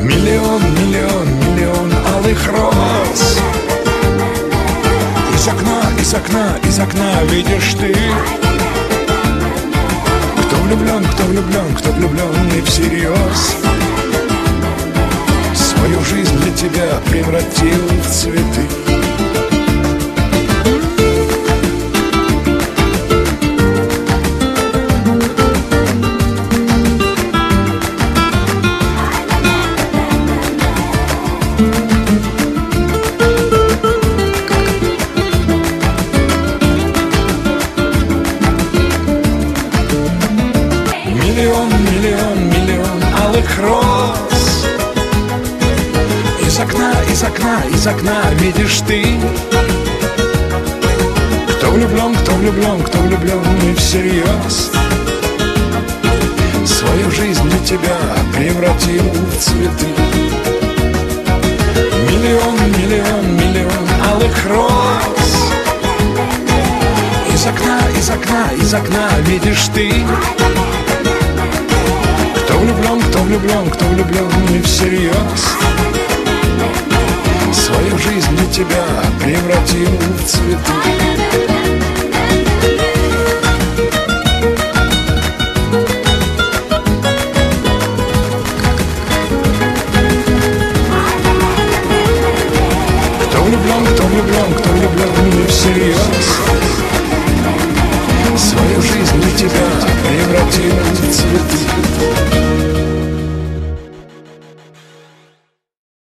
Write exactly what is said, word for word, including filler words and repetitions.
Миллион, миллион, миллион алых роз. Из окна, из окна, из окна видишь ты. Кто влюблен, кто влюблен, кто влюблен не всерьез, свою жизнь для тебя превратил в цветы. Миллион, миллион, миллион алых роз. Из окна, из окна, из окна видишь ты. Кто влюблен, кто влюблен, кто влюблен не всерьез, свою жизнь для тебя превратил в цветы. Миллион, миллион, миллион алых роз. Из окна, из окна, из окна видишь ты. Кто влюблен, кто влюблен, кто влюблен не всерьез, свою жизнь для тебя превратил в цветы. Кто влюблен, кто влюблен, кто влюблен не всерьез, свою жизнь для тебя превратил в цветы.